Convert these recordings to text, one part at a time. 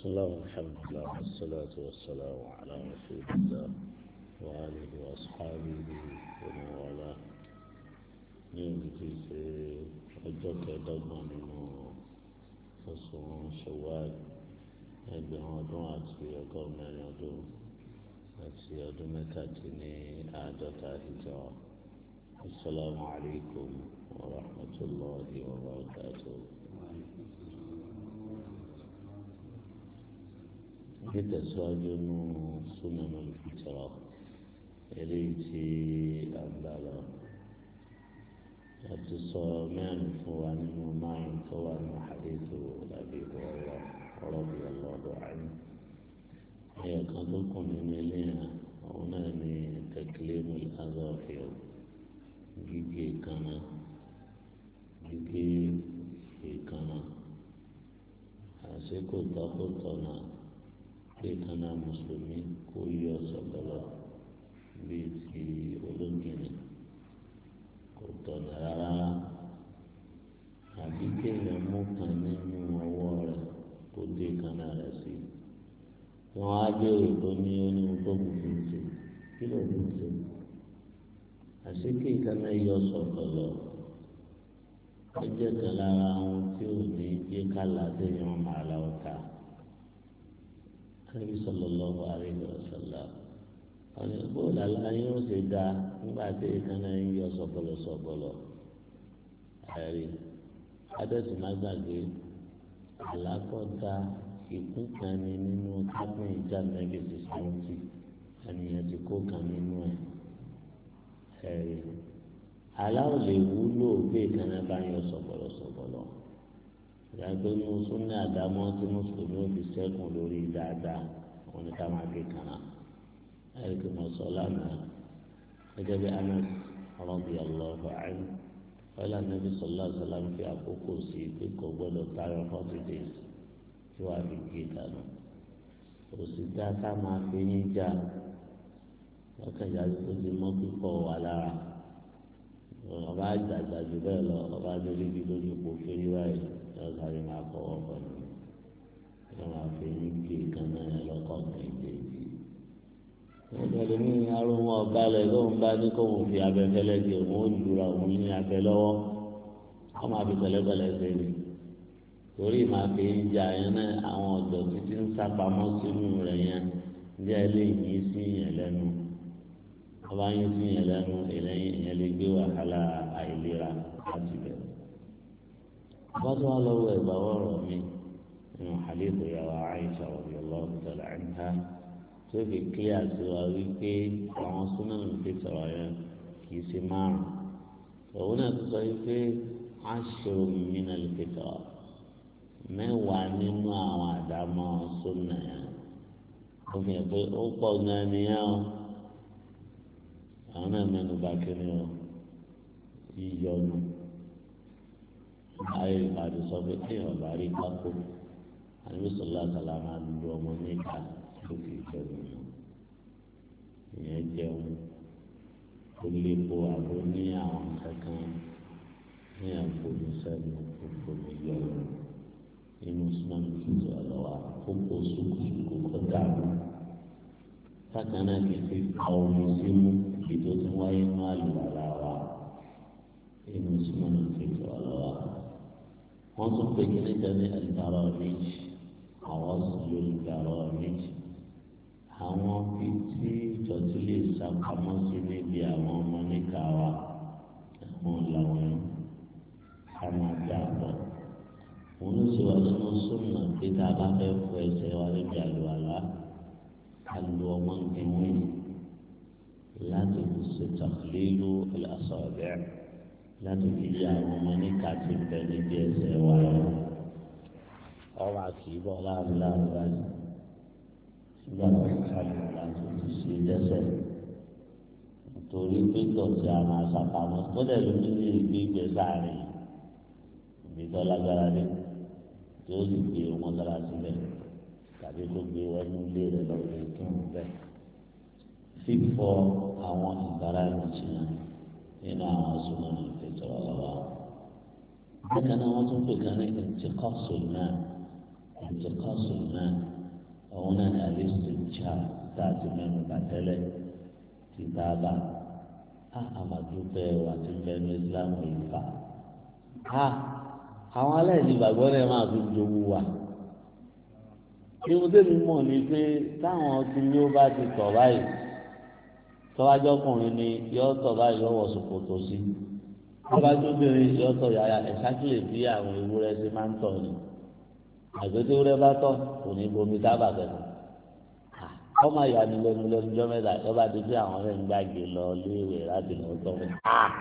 بسم الله والحمد لله والصلاة والسلام على رسول الله وآله وأصحابه ومن والاه نيوم في أجوك دغمان فصوم شوال ẹgbẹ̀rún ọdún àti ọgọ́rùn mẹ́rin ọdún àti ọdún mẹ́tàdínláàádọ́ta ìjọ. Assalamu alaikum wa rahmatullahi wa barakatuh. Nítẹ̀síwájú nínú Sunan al-Fitra eléyìí tí a ń bá lọ. A ti sọ mẹ́rin fún wa nínú márùn-ún tó wà ní hadithu Abi Hurairah radiyallahu anhu. Ẹ̀yà kan tó kùn nínú ilé yẹn, òun náà ní taklimul azafir, gígé èékánná, gígé èékánná. Àsìkò tọ́kùtọ̀ náà pé èékánná mùsùlùmí kó yọ sọ̀bọ̀lọ̀ bíi ti ológìnní kò tọ̀nà rárá. Àbí kéèyàn mú kan nínú ọwọ́ rẹ̀ kó dé èékánná rẹ̀ sí. Wọ́n á béèrè tó ní oníhun tó mú fi ṣe kí ló ń ṣe. Àṣé èékánná yọ sọ̀bọ̀lọ̀ ó jẹ́ kan lára ohun tí ò ní jẹ́ kálá téèyàn máa la ọ̀tá. Ànábì sallallahu alaihi wasallam ọ̀nà bóòlù aláyé ó ṣe dáa nígbà tí èékánná ń yọ sọ̀bọ̀lọ̀ ẹ̀rí adẹ́sì má gbàgbé àlákọ̀ọ́ta ìpín kan ní nínú kápẹ́ ìjà Ànábì ti sẹ́ńtì ènìyàn ti kó kan nínú ẹ̀ ẹ̀rí aláwọ̀ lè wúlò pé èékánná bá ń yọ sọ̀bọ̀lọ̀ ìyàgbé ní súnà àdámọ́ tí mùsùlùmí ò fi sẹ́kùn lórí dáadáa wọn ni ká máa gé kanna ẹ̀rí kí mo sọ lánàá gẹ́gẹ́ bí Anas radiyallahu anhu wọ́n Ànábì sallallahu alaihi wasallam fi àkókò sí pé kò gbọ́dọ̀ tayọ 40 days tí wàá fi gé dànù òsì dá ká máa fi yín já lọ́kànjá tó ti mọ́ pípọ̀ wà lára ọba àgbàgbà jù bẹ́ẹ̀ lọ ọba adélé bí lójú kò fẹ́rí báyìí lọ́sàrí máa kọ́wọ́ pẹ̀lú ẹ máa fi yín gé kan náà lọ́kọ̀ọ̀kan ìdèjì. Ọ̀gbẹ́ni mi arún wọn ọba lẹ̀ lóun bá ní kóun fi abẹ́fẹ́lẹ́ di òun ó lura òun ní abẹ lọ́wọ́ wọ́n máa fi pẹ̀lẹ́pẹ̀lẹ́ ṣe ni torí máa fi ń jà yẹn náà àwọn ọ̀dọ́ títí ń sápamọ́ sínú rẹ̀ yẹn jẹ́ eléyìí sí yẹn lẹ́nu ọba yín sí yẹn lẹ́nu ìlẹ́yìn ìyẹn lè gbé wàhálà àìlera láti bẹ̀rẹ̀. wọ́n tún wá lọ́wọ́ ẹ̀gbà wọ́ọ̀rọ̀ mi nínú hadithu ìyàwó Aisha radiyallahu ta'ala anha tó fi kílíà sí wa wípé àwọn Sunan al-Fitra yẹn kì í ṣe márùn-ún. òun náà ti sọ wípé ashrun min al-Fitra mẹ́wàá nínú àwọn àdámọ́ súnà yẹn ó fi hàn pé ó pọ̀ gan-an nìyẹn o. àwọn náà mẹ́nu bá kiri o yíyọnu ayé ìpàdé sọ pé téèyàn bá rí pákó àbí sọlá sàlá máa lu ọmọ níta tó fi jẹun ìyẹn jẹun ó lépo àbó ní àwọn kankan ní àgbòdo sẹ́nu gbogbo yọrọ inú Sunan al-Fitra lọ́wọ́ àkókò sùkùsùkù kọjá bákan náà kì í fi fa omi símú èyí tó ti wáyé ní àlùbàlà wa inú Sunan al-Fitra lọ́wọ́. wọ́n tún pè kí ní tẹ́lẹ̀ al-baramij àwọn sùlù al-baramij àwọn bí tí ìjọsí lè sàpamọ́ sí níbi àwọn ọmọ níka wa àwọn làwọn ká máa dà bọ̀. wọ́n ló ṣe wá nínú súnà pé tá a bá fẹ́ fọ ẹsẹ̀ wa níbi àlùbàlà ká lu ọmọ nǹkan wọ̀nyí láti fi ṣe tàkìlélú al-asabi' láti fi yà àwọn ọmọ níka ti bẹ níbi ẹsẹ̀ wa yẹn. ọwọ́ àkìbọ̀ láàrin báyìí nígbà tó ń kálù láti fi ṣe dẹ́sẹ̀ nítorí pé dọ̀tí àwọn aṣàpamọ́ tó dẹ̀ ló ní ní ìgbé sáàrin ìgbé tó lágbára dé tí ó sì gbé wọn lára sílẹ̀ tàbí tó gbé wọnú ilé rẹ̀ lọ́wọ́ kí wọ́n bẹ̀. fífọ àwọn ìbára ìjìnlẹ̀ nínú àwọn Sunan al-Fitra lọ́wọ́. bákan náà wọ́n tún pè kan ní intiqasul ma òun náà ní al-istinja tá a ti mẹ́nu bàtẹ́lẹ̀ ti dábà àmàdúpẹ́ àti bẹ́ẹ̀ni ìsìlámù ìfà àwọn aláìní gbàgbọ́ náà máa fi jowó wa irun tèmi mọ̀ ni pé táwọn tí ní ó bá ti tọ̀ báyìí tọ́wájọ́kùnrin ni yọ́ tọ̀ báyìí lọ́wọ́ ṣòkòtò sí tọ́wájọ́bìnrin yọ́ tọ̀ yàrá ẹ̀ṣákìlẹ̀ bí àwọn ewúrẹ́ ṣe máa ń tọ̀ ni àgbẹ̀tẹ̀ ewúrẹ́ bá tọ̀ kò ní bomi tábà kẹ́kọ̀ọ́ ọmọ ìyá ni lẹ́nu jọ́ mẹ́ta lọ́ba ti fi àwọn ọ̀rẹ́ ń gbàgbé lọ léèwé láti lọ tọ́ wọn.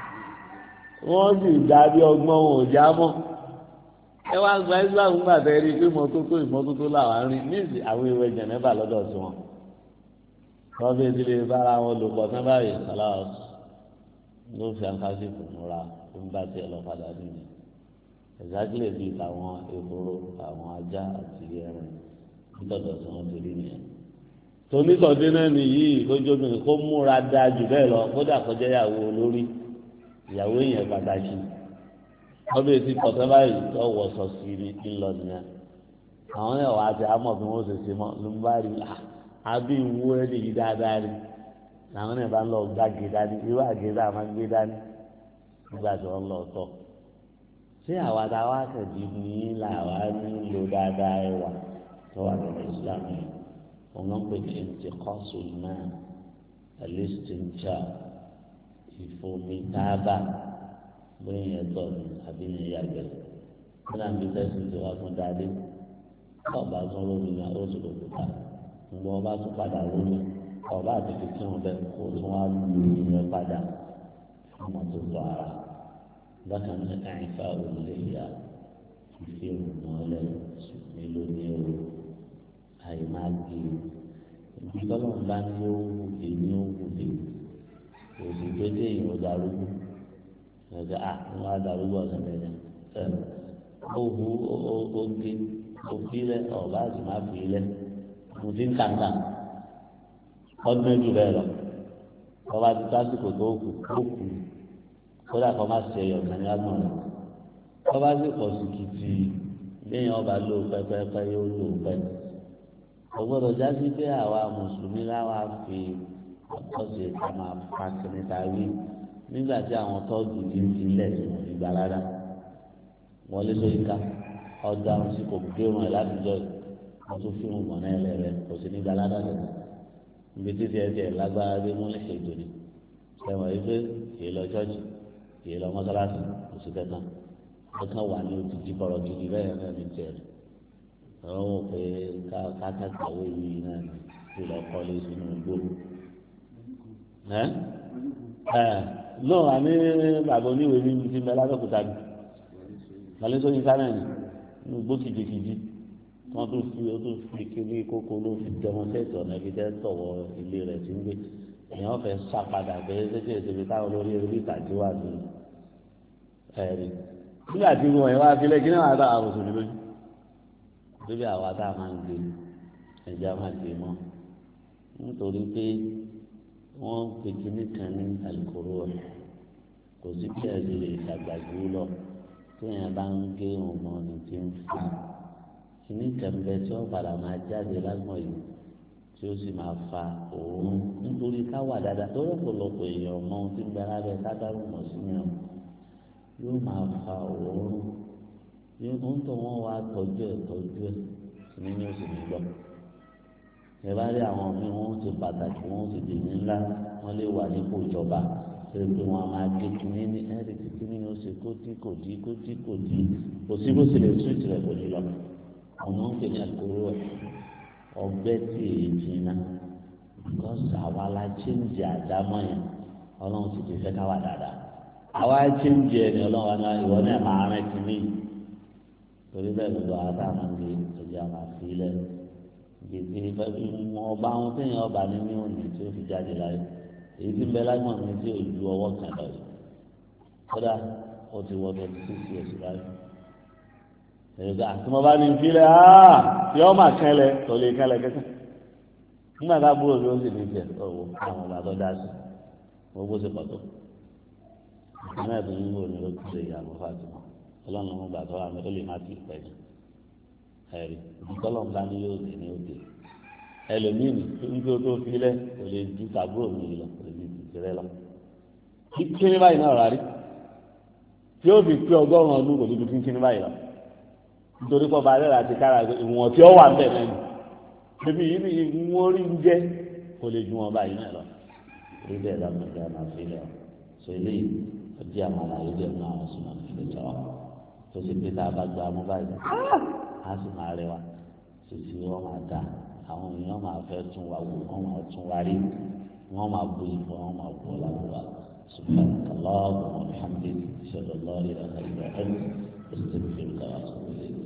wọ́n sì dàbí ọgbọ́n wọn ò já mọ́. ẹ wá gba islam gbà tẹ́ rí i pé ìmọ́tótó làwọn ń rí níìsì àwọn ìwé jẹ̀nẹ́bà lọ́dọ̀ sí wọn. wọ́n fi ìdílé bára wọn lò pọ̀ tán báyìí sàlàs ló fi àǹkásí kù múra tó ń bá tiẹ̀ lọ padà nìyẹn. ẹ̀sákìlẹ̀ bíi àwọn ehoro àwọn ajá àti ẹran nítọ̀dọ̀ tí wọ́n ti rí nìyẹn tonítọ̀dé náà nìyí lójóbìnrin kó múra dáa jù bẹ́ẹ̀ lọ kódà kọjá ìyàwó olórí ìyàwó èèyàn pàtàkì ọbẹ̀ tí pọ̀tẹ́ báyìí tó wọ̀sọ̀ sí ní ńlọ nìyẹn àwọn náà wà á ti àmọ̀ bí wọ́n ṣe ṣe mọ́ ló ń bá rí àbí ìwú ẹni yìí dáadáa rí làwọn náà bá ń lọ gbàgé dání irú àgé tá a máa ń gbé dání nígbà tí wọ́n lọ tọ̀ ṣé àwa tá a wá kẹ̀dí ní làwa nílò dáadáa ẹwà tó wà lọ́wọ́ ìsìlámù yìí wọn pè ní ìtìkọ́sù náà alistinja ìfomitábà bóyá yẹn tọ̀ ní àbí yẹn yàgbẹ́ wọn náà bí tẹ́sí ti wá fún dáadé ọba tún lómi ní oṣù lòkúta ǹgbọ́n ọba tún padà lómi ọba àti fífi wọn bẹ́ẹ̀ kó tún wá lu ìyẹn padà fún ọmọ tó tọ́ ara bákan náà àyìnfà òlìlẹ́yà fífi òmùmọ́lẹ̀ nílò ní ewu àyèmáàgbé ibi tọ́lọ̀ ń bá ní owó èmi owó lè òsì tó dé ìwọ̀n darúgbó ẹ̀ka wọn á darúgbó ọ̀sán lẹ́yìn owó oge òfìlẹ̀ ọ̀bá àti má fìlẹ̀ mo ti ń kàńkà ọdún méjì bẹ́ẹ̀ lọ ọba ti tásìkò tó kù kódà kọ́ má ṣe ẹyọ kan ní agbọ̀n rẹ̀ ọba sì pọ̀ sí kìtì lẹ́yìn ọba lò pẹ́pẹ́pẹ́ yóò lò pẹ́ ọgbọ́dọ̀ jásí pé àwa mùsùlùmí láwa fi ọ̀sẹ̀ ká máa fa kìnìtà wí nígbà tí àwọn tọ́ọ̀dù yìí ti lẹ̀ sí wọn nígbà rárá wọlé sóyíká ọjà ń sì kò gbérun ẹ̀ látijọ́ wọn tún fi hùn mọ̀nà ẹlẹ́rẹ́ kò sí nígbà rárá lẹ́nu ibi títí ẹsẹ̀ lágbára dé múlẹ̀ ṣètò ni ṣẹ̀wọ̀n yìí pé kì í lọ ṣọ́ọ̀ṣì kì í lọ mọ́sálásí kò sí kẹtàn ó kàn wà ní òtítì bọ̀rọ̀ gidi bẹ́ẹ̀ náà ní tiẹ̀ àwọn wò pé kákàkàwé yìí náà ní kí lọ kọ́lé sínú igbó lóò wà ní bàbá oníwèé ní ti mẹ lábẹ́kúta ni balẹ̀ tó yin sáré ní inú igbó kìjikìji wọn tó fi kíní kókó ló fi dẹmọsẹ́ẹ̀tì ọ̀nà ibi tẹ́ tọ̀wọ́ ilé rẹ̀ ti ń gbé èèyàn fẹ́ sàpadà bẹ́ẹ̀ tẹ́tẹ́ ìṣèlú táwọn olórí orí ìtàgé wà ní ẹ̀rí nígbà tí wọn ẹ̀ wá sílẹ̀ kí náà wà á àwọn òṣèlú lójú lórí àwa tá a máa ń gbé ẹ̀jẹ̀ á máa gbé mọ́ nítorí pé wọ́n ń pe kíní kan ní alukoro ẹ̀ kò sí kí ẹ̀ lè ṣàgbàgbé lọ tí èèyàn bá ń gé ọmọ ní ti ń fa kíní kẹ̀mbẹ́ tí wọ́n padà máa jáde lágbọ̀n yìí tí ó sì máa fa òórùn nítorí ká wà dáadáa tó rọ̀pọ̀lọpọ̀ èèyàn ọmọ ohun tí ń bẹ lábẹ́ kádàrú mọ̀ sí yàn yóò máa fa òórùn yóò ń tọ́ wọn wá tọ́jú ẹ̀ nínú oṣù nígbà ẹ bá rí àwọn míì wọn ti pàtàkì wọn ti dì ní ńlá wọn lè wà nípò ìjọba ṣe pé wọn a máa gé kíní ní ẹ̀rí tí kíní ní oṣù kó tí kò sí bó ṣe lè túwìtì rẹ̀ kò ní lọ àwọn náà ń pè ní àkóró ẹ̀ ọgbẹ́ tí èyí jìnnà because àwa la chíńjì àdámọ́ yẹn ọlọ́run sì ti fẹ́ ká wà dáadáa àwa chíńjì ẹni ọlọ́run wa náà ìwọ náà máa rìn kíní torí bẹ́ẹ̀ lọ́dọ̀ àtà máa ń gbé ẹ̀jẹ̀ àmà sílẹ̀ gbèsè ọba àwọn téèyàn ọba ní ní òní tí ó fi jáde láyé èyí tí ń bẹ lágbọ̀n mi tí ò ju ọwọ́ kan lọ yìí kódà ó ti wọ 26 years báyìí ẹ̀ka tí mo bá ní ìfilẹ̀ yọ ọ́ mà kẹ́lẹ̀ tó lè kẹ́lẹ̀ kẹ́kẹ́ nígbà tá a búrò bí ó sì ní tiẹ̀ ọ̀wọ́ àwọn ọba tó dá sí wọ́n bó ṣe pọ̀ tó ìpínlẹ̀ tó ń wò ní ó ti ṣe ìyàwó Fatima ọlọ́run ló ń gbà tó wà mí ó lè má ti pẹ́ jù ẹ̀rí ìdíkọ́lọ̀ ńlá ni yóò dé ní òde ẹlòmíì níbi tó filẹ̀ kò lè ju tàbúrò mi lọ kò lè ju tìrẹ lọ kíkiri báyìí náà rárí tí ó fi pé 100 ọdún kò lè ju kíkiri báyìí lọ nítorí pé ọba alẹ́rà ti kára ìwọ̀n tí ó wà ń bẹ̀ lẹ́nu bíbí yìí ni ìwọ̀n orí ń jẹ́ kò lè ju wọn báyìí náà lọ orí bẹ́ẹ̀ lọ́mọ ìjà máa fi lẹ̀ sọ eléyìí ó jẹ́ àwọn àlàyé jẹ́ náà wọ́n sì máa fi lè jọ tó ṣe pé tá a bá gba mú báyìí á sì máa rẹwà títí wọ́n máa dà àwọn èèyàn máa fẹ́ tún wa wò wọ́n máa tún wa rí wọ́n máa bu ìfọ̀ wọ́n máa bu ọ̀làwọ̀ سبحانك اللهم وبحمدك اشهد ان لا اله الا انت استغفرك واتوب اليك